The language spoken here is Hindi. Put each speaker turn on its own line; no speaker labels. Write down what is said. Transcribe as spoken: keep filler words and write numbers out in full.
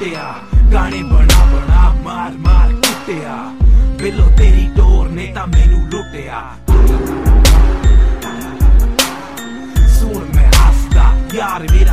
लुटिया, गाने बना बना मार मार कुटिया, बिलो तेरी टोर ने ता मैनू लुटिया। सुन मैं हसदा यार मेरा